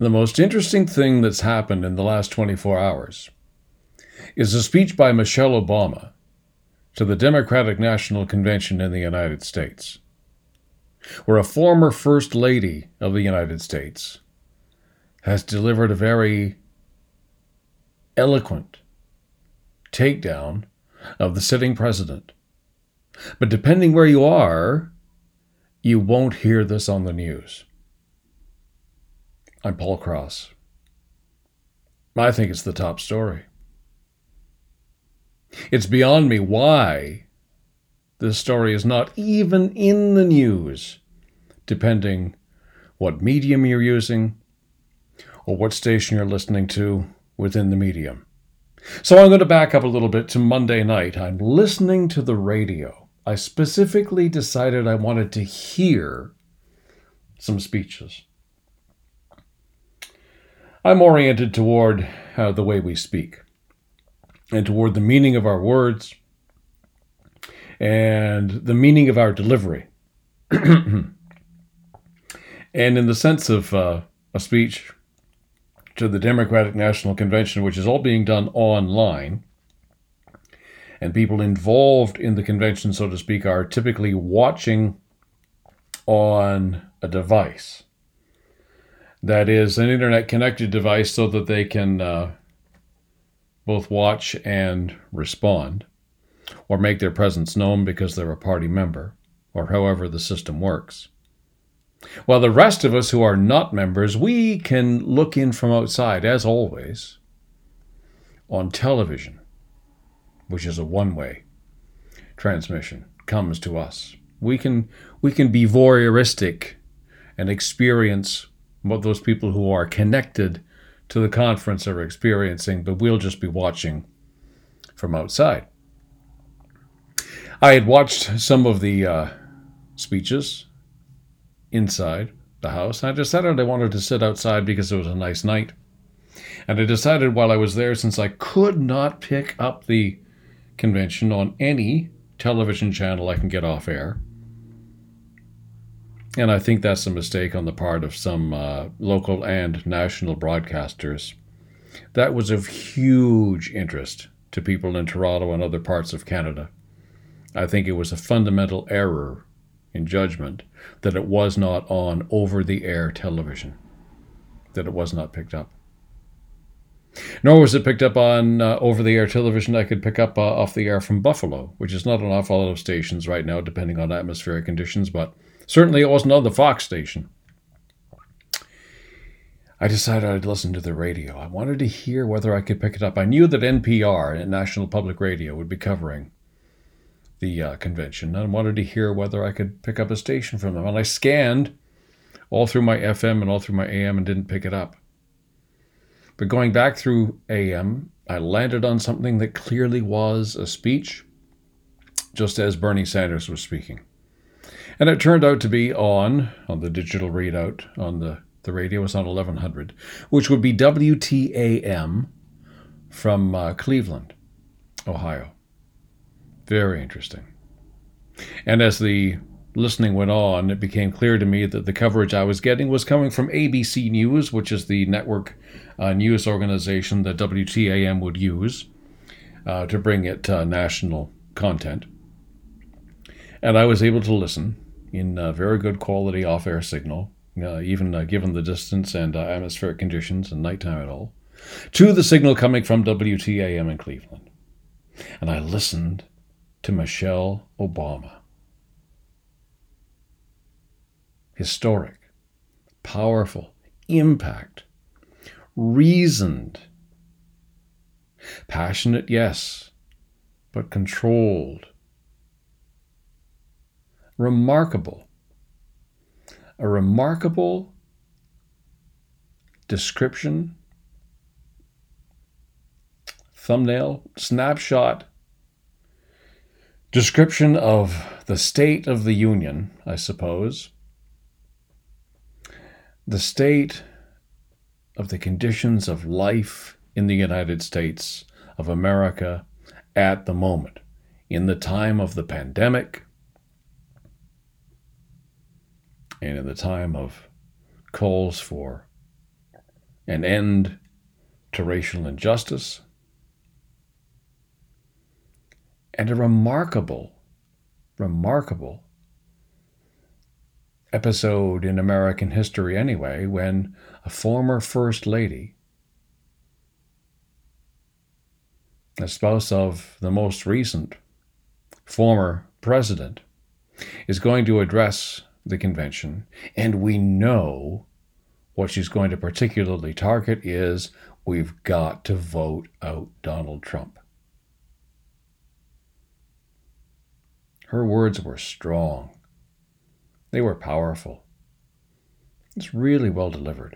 The most interesting thing that's happened in the last 24 hours is a speech by Michelle Obama to the Democratic National Convention in the United States, where a former First Lady of the United States has delivered a very eloquent takedown of the sitting president. But depending where you are, you won't hear this on the news. I'm Paul Cross. I think it's the top story. It's beyond me why this story is not even in the news, depending what medium you're using or what station you're listening to within the medium. So I'm going to back up a little bit to Monday night. I'm listening to the radio. I specifically decided I wanted to hear some speeches. I'm oriented toward the way we speak and toward the meaning of our words and the meaning of our delivery. And in the sense of a speech to the Democratic National Convention, which is all being done online, and people involved in the convention, so to speak, are typically watching on a device. That is an internet-connected device so that they can both watch and respond, or make their presence known because they're a party member, or however the system works. While the rest of us who are not members, we can look in from outside, as always, on television, which is a one-way transmission, comes to us. We can be voyeuristic and experience what those people who are connected to the conference are experiencing, but we'll just be watching from outside. I had watched some of the speeches inside the house, and I decided I wanted to sit outside because it was a nice night. And I decided while I was there, since I could not pick up the convention on any television channel I can get off air, and I think that's a mistake on the part of some local and national broadcasters, that was of huge interest to people in Toronto and other parts of Canada. I think it was a fundamental error in judgment that it was not on over-the-air television, that it was not picked up. Nor was it picked up on over-the-air television I could pick up off the air from Buffalo, which is not an awful lot of stations right now, depending on atmospheric conditions, but certainly it wasn't on the Fox station. I decided I'd listen to the radio. I wanted to hear whether I could pick it up. I knew that NPR, National Public Radio, would be covering the convention. I wanted to hear whether I could pick up a station from them. And I scanned all through my FM and all through my AM and didn't pick it up. But going back through AM, I landed on something that clearly was a speech, just as Bernie Sanders was speaking. And it turned out to be on the digital readout on the radio, was on 1100, which would be WTAM from Cleveland, Ohio. Very interesting. And as the listening went on, it became clear to me that the coverage I was getting was coming from ABC News, which is the network news organization that WTAM would use to bring it national content. And I was able to listen in very good quality off-air signal, even given the distance and atmospheric conditions and nighttime at all, to the signal coming from WTAM in Cleveland. And I listened to Michelle Obama. Historic, powerful, impact, reasoned, passionate, yes, but controlled, remarkable, a remarkable description, thumbnail, snapshot, description of the state of the union, I suppose, the state of the conditions of life in the United States of America at the moment, in the time of the pandemic, and in the time of calls for an end to racial injustice, and a remarkable episode in American history anyway, when a former First Lady, the spouse of the most recent former president, is going to address the convention, and we know what she's going to particularly target is, we've got to vote out Donald Trump. Her words were strong. They were powerful. It's really well delivered.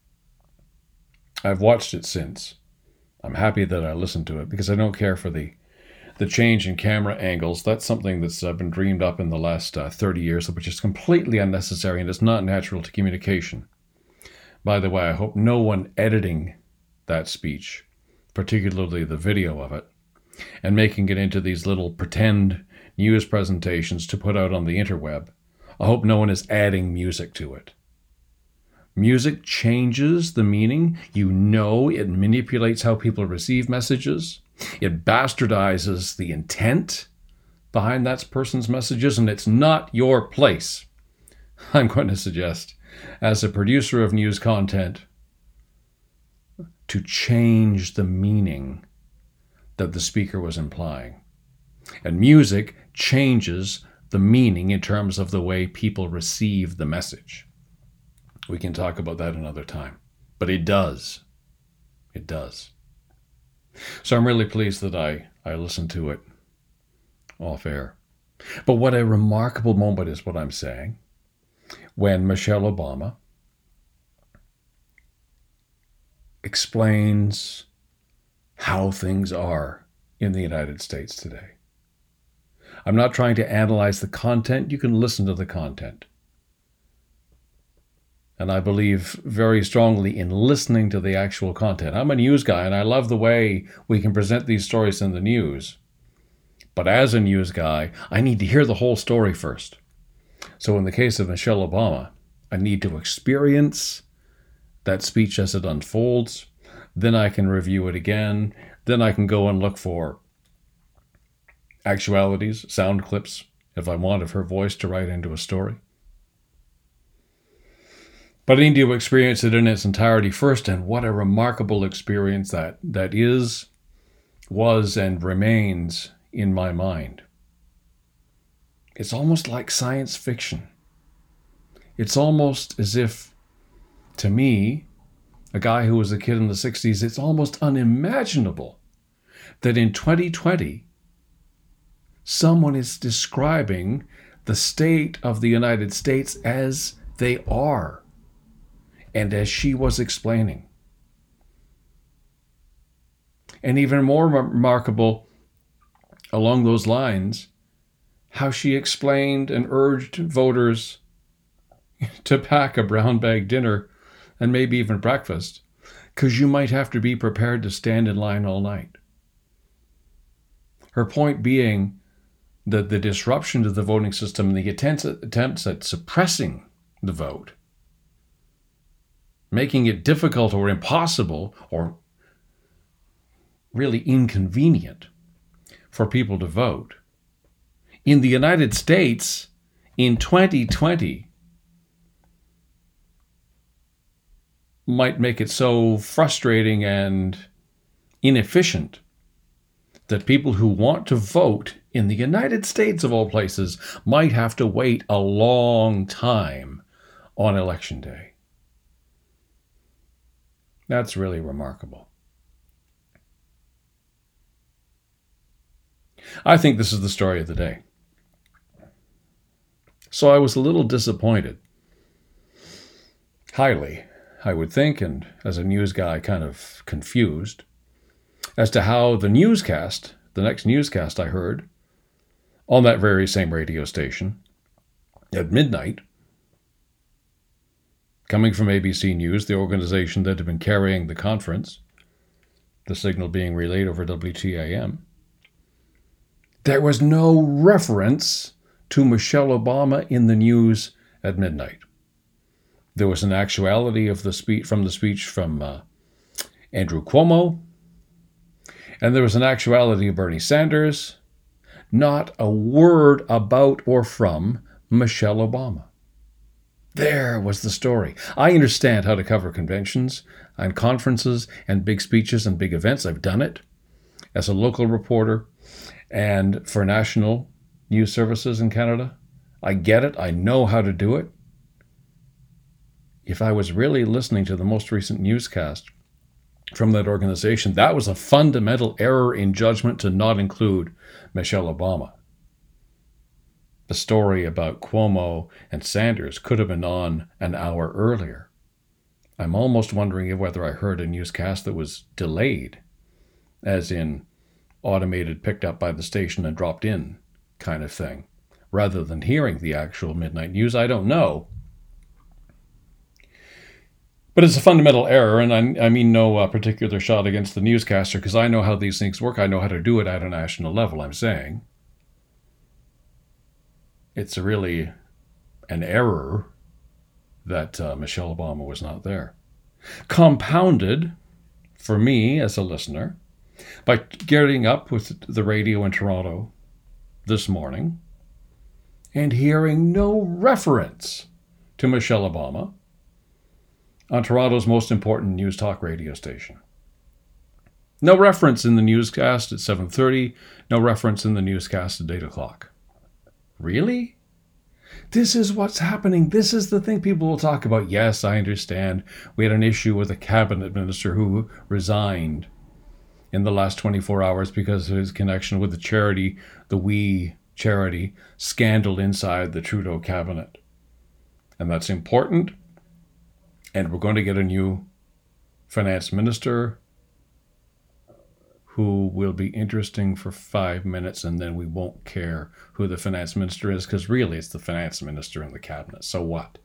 I've watched it since. I'm happy that I listened to it because I don't care for the change in camera angles. That's something that's been dreamed up in the last 30 years, which is completely unnecessary and it's not natural to communication. By the way, I hope no one editing that speech, particularly the video of it, and making it into these little pretend news presentations to put out on the interweb, I hope no one is adding music to it. Music changes the meaning. You know, it manipulates how people receive messages. It bastardizes the intent behind that person's messages, and it's not your place, I'm going to suggest, as a producer of news content, to change the meaning that the speaker was implying. And music changes the meaning in terms of the way people receive the message. We can talk about that another time. But it does. It does. So I'm really pleased that I listened to it off air. But what a remarkable moment is what I'm saying when Michelle Obama explains how things are in the United States today. I'm not trying to analyze the content. You can listen to the content. And I believe very strongly in listening to the actual content. I'm a news guy, and I love the way we can present these stories in the news. But as a news guy, I need to hear the whole story first. So in the case of Michelle Obama, I need to experience that speech as it unfolds. Then I can review it again. Then I can go and look for actualities, sound clips, if I want, of her voice to write into a story. But I need to experience it in its entirety first, and what a remarkable experience that is, was, and remains in my mind. It's almost like science fiction. It's almost as if, to me, a guy who was a kid in the 60s, it's almost unimaginable that in 2020, someone is describing the state of the United States as they are. And as she was explaining. And even more remarkable along those lines, how she explained and urged voters to pack a brown bag dinner and maybe even breakfast, because you might have to be prepared to stand in line all night. Her point being that the disruption to the voting system and the attempts at suppressing the vote, making it difficult or impossible or really inconvenient for people to vote, in the United States in 2020 might make it so frustrating and inefficient that people who want to vote in the United States, of all places, might have to wait a long time on Election Day. That's really remarkable. I think this is the story of the day. So I was a little disappointed. Highly, I would think, and as a news guy, kind of confused, as to how the newscast, the next newscast I heard, on that very same radio station, at midnight, coming from ABC News, the organization that had been carrying the conference, the signal being relayed over WTAM, there was no reference to Michelle Obama in the news at midnight. There was an actuality of the speech from Andrew Cuomo, and there was an actuality of Bernie Sanders. Not a word about or from Michelle Obama. There was the story. I understand how to cover conventions and conferences and big speeches and big events. I've done it as a local reporter and for national news services in Canada. I get it. I know how to do it. If I was really listening to the most recent newscast from that organization, that was a fundamental error in judgment to not include Michelle Obama. The story about Cuomo and Sanders could have been on an hour earlier. I'm almost wondering whether I heard a newscast that was delayed, as in automated, picked up by the station and dropped in kind of thing, rather than hearing the actual midnight news. I don't know. But it's a fundamental error, and I mean no particular shot against the newscaster, because I know how these things work. I know how to do it at a national level, I'm saying. It's really an error that Michelle Obama was not there. Compounded, for me as a listener, by getting up with the radio in Toronto this morning and hearing no reference to Michelle Obama on Toronto's most important news talk radio station. No reference in the newscast at 7:30, no reference in the newscast at 8 o'clock. Really? This is what's happening. This is the thing people will talk about. Yes, I understand. We had an issue with a cabinet minister who resigned in the last 24 hours because of his connection with the charity, the We Charity, scandal inside the Trudeau cabinet. And that's important. And we're going to get a new finance minister who will be interesting for 5 minutes, and then we won't care who the finance minister is, because really it's the finance minister in the cabinet. So what?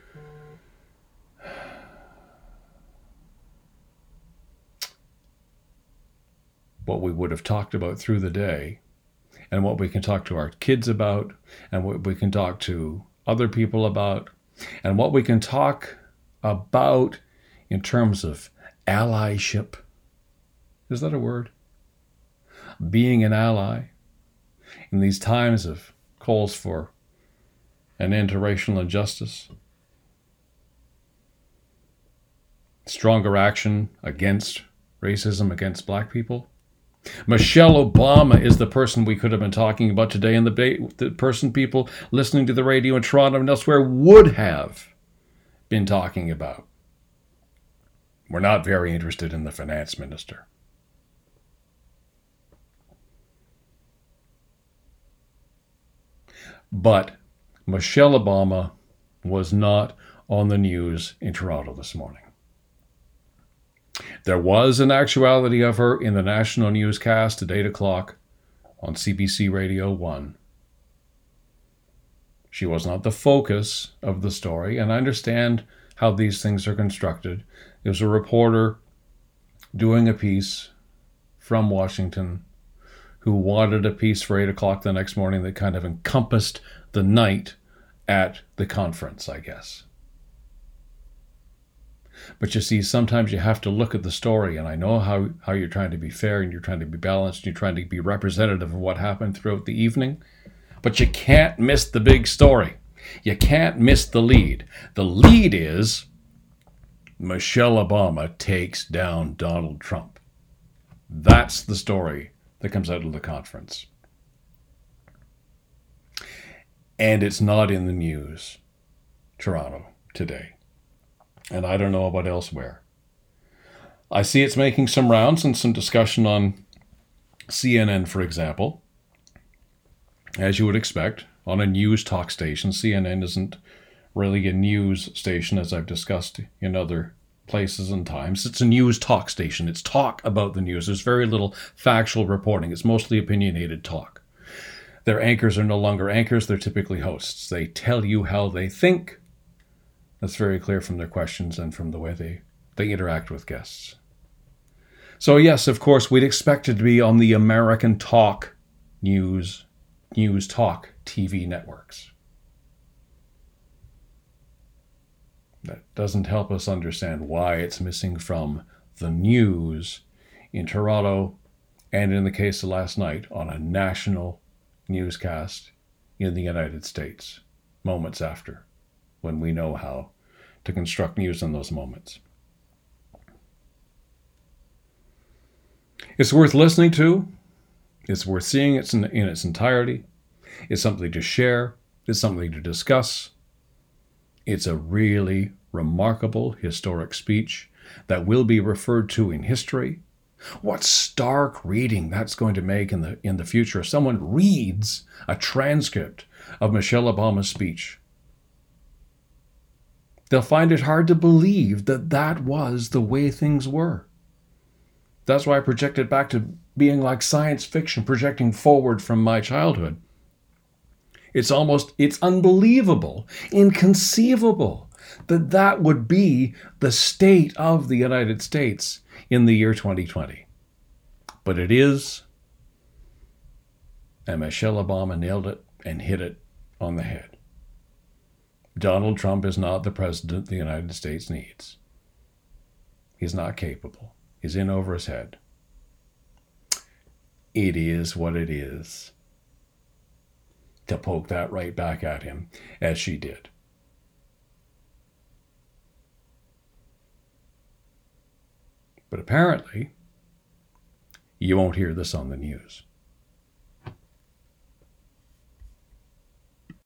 What we would have talked about through the day, and what we can talk to our kids about, and what we can talk to other people about, and what we can talk about in terms of allyship. Is that a word? Being an ally in these times of calls for an end to racial injustice, stronger action against racism against black people. Michelle Obama is the person we could have been talking about today, and the person people listening to the radio in Toronto and elsewhere would have been talking about. We're not very interested in the finance minister. But Michelle Obama was not on the news in Toronto this morning. There was an actuality of her in the national newscast at 8 o'clock on CBC Radio 1. She was not the focus of the story, and I understand how these things are constructed. It was a reporter doing a piece from Washington who wanted a piece for 8 o'clock the next morning that kind of encompassed the night at the conference, I guess. But you see, sometimes you have to look at the story, and I know how you're trying to be fair, and you're trying to be balanced, and you're trying to be representative of what happened throughout the evening, but you can't miss the big story. You can't miss the lead. The lead is Michelle Obama takes down Donald Trump. That's the story that comes out of the conference. And it's not in the news, Toronto, today. And I don't know about elsewhere. I see it's making some rounds and some discussion on CNN, for example. As you would expect, on a news talk station. CNN isn't really a news station, as I've discussed in other places and times. It's a news talk station. It's talk about the news. There's very little factual reporting. It's mostly opinionated talk. Their anchors are no longer anchors. They're typically hosts. They tell you how they think. That's very clear from their questions and from the way they interact with guests. So yes, of course, we'd expect it to be on the American talk news talk TV networks. That doesn't help us understand why it's missing from the news in Toronto, and in the case of last night, on a national newscast in the United States, moments after, when we know how to construct news in those moments. It's worth listening to. It's worth seeing it in its entirety. It's something to share. It's something to discuss. It's a really remarkable historic speech that will be referred to in history. What stark reading that's going to make in the future if someone reads a transcript of Michelle Obama's speech. They'll find it hard to believe that that was the way things were. That's why I project it back to being like science fiction, projecting forward from my childhood. It's unbelievable, inconceivable that that would be the state of the United States in the year 2020. But it is, and Michelle Obama nailed it and hit it on the head. Donald Trump is not the president the United States needs. He's not capable. He's in over his head. It is what it is. To poke that right back at him, as she did. But apparently, you won't hear this on the news.